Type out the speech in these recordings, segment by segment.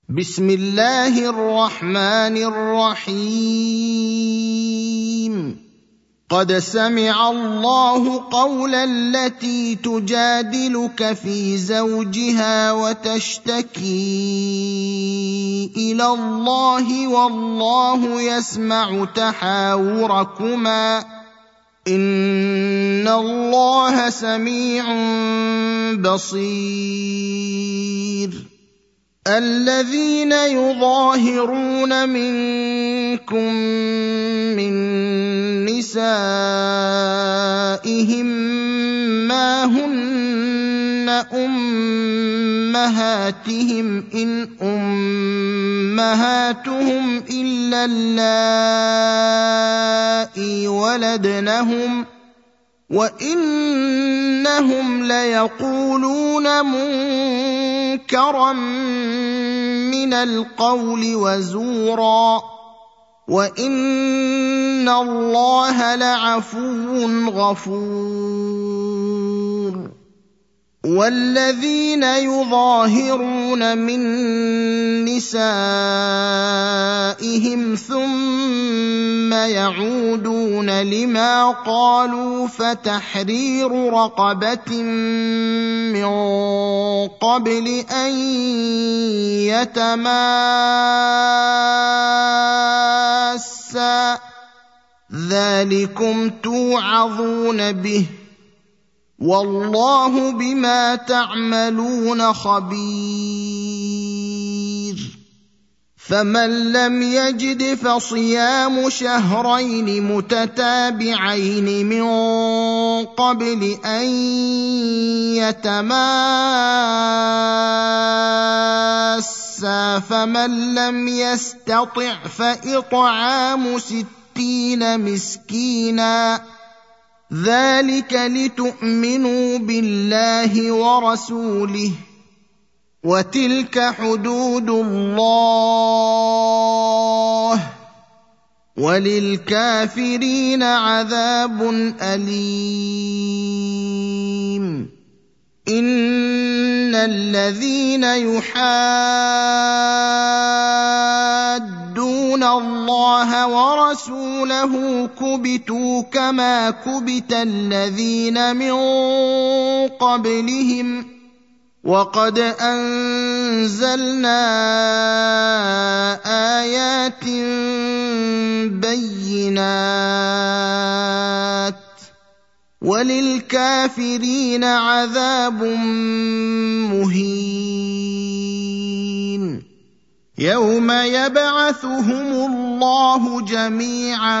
بسم الله الرحمن الرحيم. قد سمع الله قول التي تجادلك في زوجها وتشتكي إلى الله والله يسمع تحاوركما إن الله سميع بصير. الذين يظاهرون منكم من نسائهم ما هن أمهاتهم إن أمهاتهم إلا اللائي ولدنهم وإنهم ليقولون منكرا من القول وزورا وإن الله لعفو غفور. والذين يظاهرون من نسائهم ثم يعودون لما قالوا فتحرير رقبة من قبل أن يتماسا ذلكم توعظون به والله بما تعملون خبير. فمن لم يجد فصيام شهرين متتابعين من قبل أن يتماسا فمن لم يستطع فإطعام 60 مسكينا ذلك لتؤمنوا بالله ورسوله وتلك حدود الله وللكافرين عذاب أليم. إن الذين يحادون الله ورسوله كبتوا كما كبت الذين من قبلهم وقد أنزلنا آيات بينات وللكافرين عذاب مهين. يوم يبعثهم الله جميعا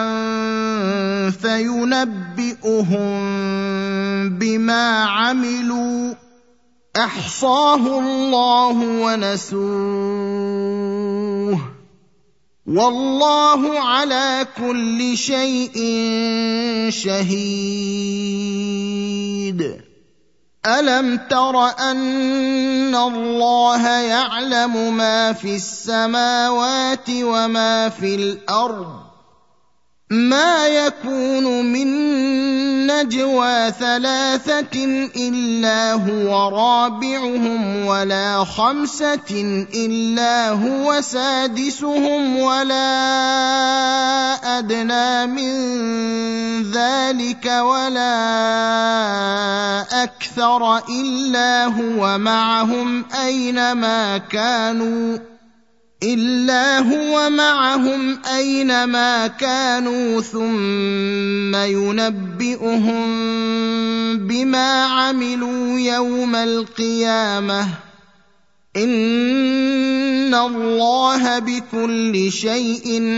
فينبئهم بما عملوا أحصاه الله ونسوه والله على كل شيء شهيد. ألم تر أن الله يعلم ما في السماوات وما في الأرض ما يكون من نجوى 3 إلا هو رابعهم ولا 5 إلا هو سادسهم ولا أدنى من ذلك ولا أكثر إلا هو معهم أينما كانوا ثم ينبئهم بما عملوا يوم القيامة إن الله بكل شيء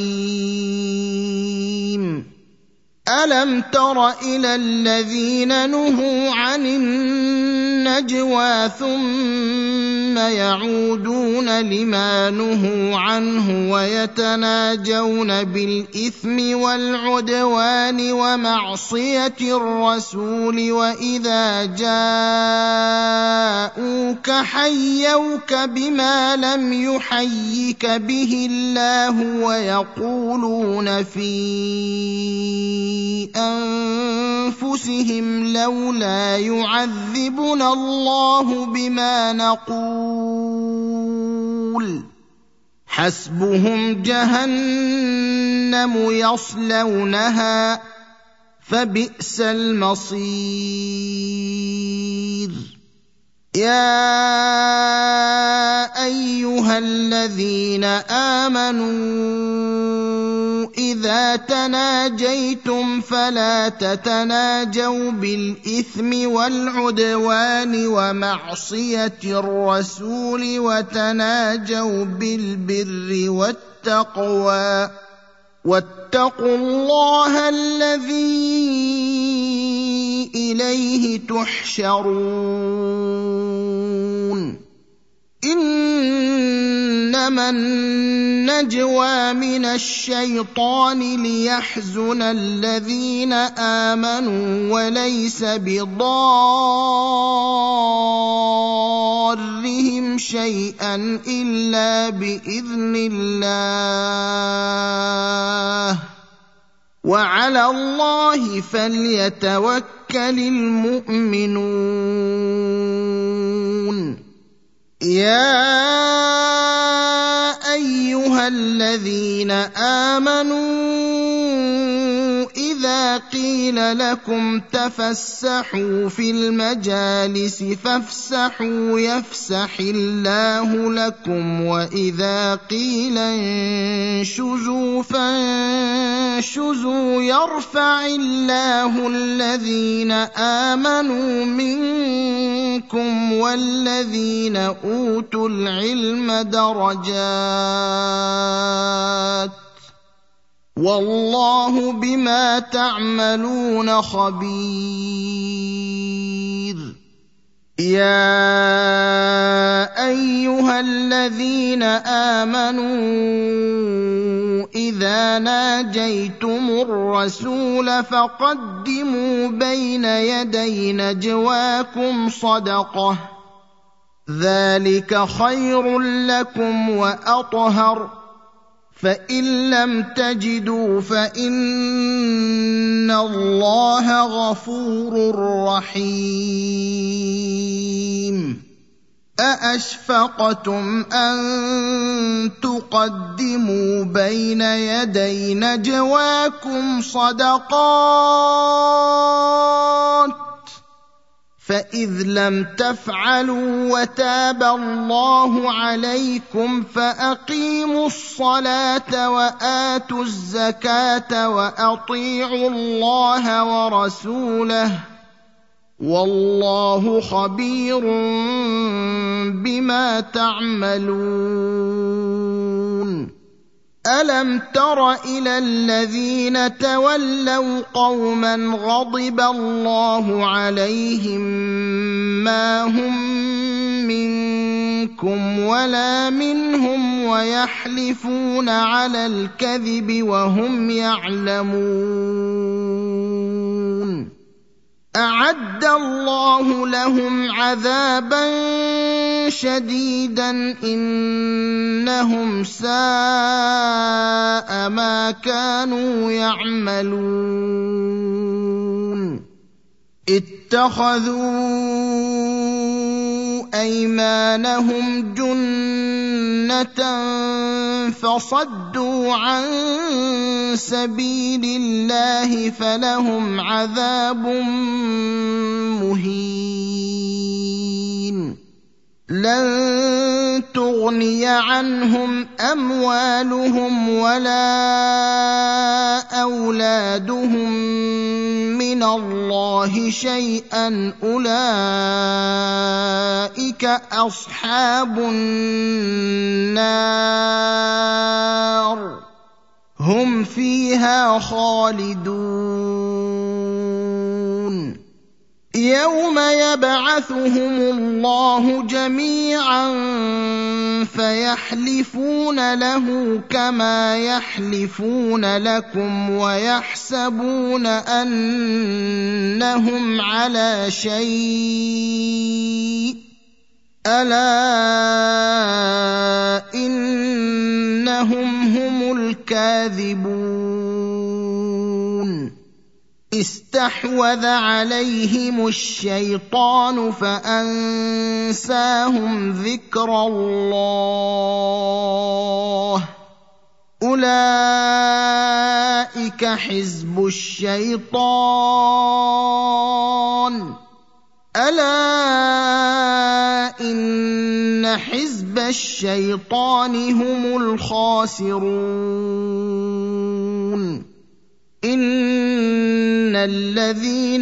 عليم. ألم تر إلى الذين نهوا عن النجوى ثم يعودون لما نهوا عنه ويتناجون بالإثم والعدوان ومعصية الرسول وإذا جاءوك حيوك بما لم يحيك به الله ويقولون في أنفسهم لولا يعذبنا الله بما نقول الرسول حسبهم جهنم يصلونها فبئس المصير يا ايها الذين امنوا اذا تناجيتم فلا تتناجوا بالاثم والعدوان ومعصيه الرسول وتناجوا بالبر والتقوى واتقوا الله الذي اليه تحشرون انما النجوى من الشيطان ليحزن الذين امنوا وليس بضارهم شيئا الا باذن الله وعلى الله فليتوكل المؤمنون يا ايها الذين امنوا اذا قيل لكم تفسحوا في المجالس فافسحوا يفسح الله لكم واذا قيل انشزوا فانشزوا يرفع الله الذين امنوا منكم والذين اوتوا العلم درجات والله بما تعملون خبير يا ايها الذين امنوا اذا ناجيتم الرسول فقدموا بين يدي نجواكم صدقه ذلك خير لكم واطهر فان لم تجدوا فان الله غفور رحيم ااشفقتم ان تقدموا بين يدي نجواكم صدقات فإذ لم تفعلوا وتاب الله عليكم فأقيموا الصلاة وآتوا الزكاة وأطيعوا الله ورسوله والله خبير بما تعملون ألم تر إلى الذين تولوا قوما غضب الله عليهم ما هم منكم ولا منهم ويحلفون على الكذب وهم يعلمون أعد الله لهم عذابا شديدا إنهم ساء ما كانوا يعملون اتخذوا أيمانهم جنة فصدوا عن سبيل الله فلهم عذاب مهين لن تغني عنهم أموالهم ولا أولادهم من الله شيئا أولئك أصحاب النار هم فيها خالدون يوم يبعثهم الله جميعا فيحلفون له كما يحلفون لكم ويحسبون أنهم على شيء ألا إنهم هم الكاذبون استحوذ عليهم الشيطان فأنساهم ذكر الله أولئك حزب الشيطان ألا إن حزب الشيطان هم الخاسرون إن الذين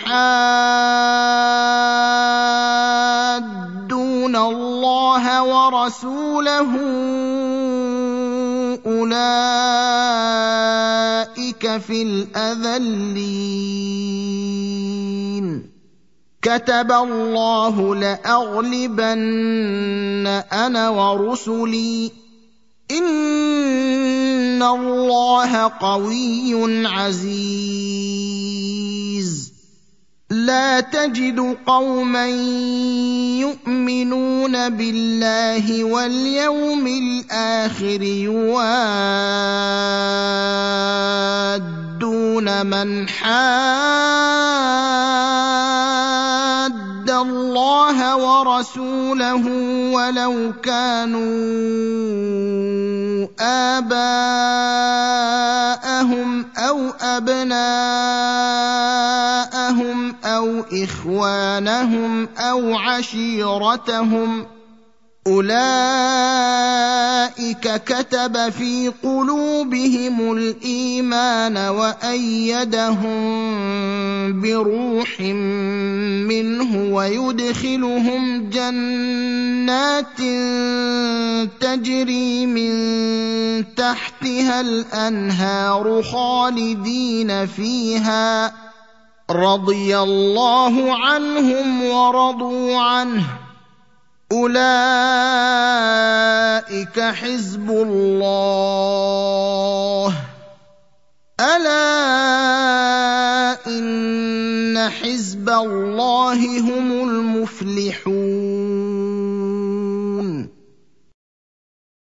يحادون الله ورسوله أولئك في الأذلين كتب الله لأغلبن أنا ورسلي إن الله قوي عزيز لا تجد قوما يؤمنون بالله واليوم الآخر يوادون من حاد الله ورسوله ولو كانوا آباءهم أو أبناءهم أو إخوانهم أو عشيرتهم أولئك كتب في قلوبهم الإيمان وأيدهم بروح منه ويدخلهم جنات تجري من تحتها الأنهار خالدين فيها رضي الله عنهم ورضوا عنه أولئك حزب الله ألا إن حزب الله هم المفلحون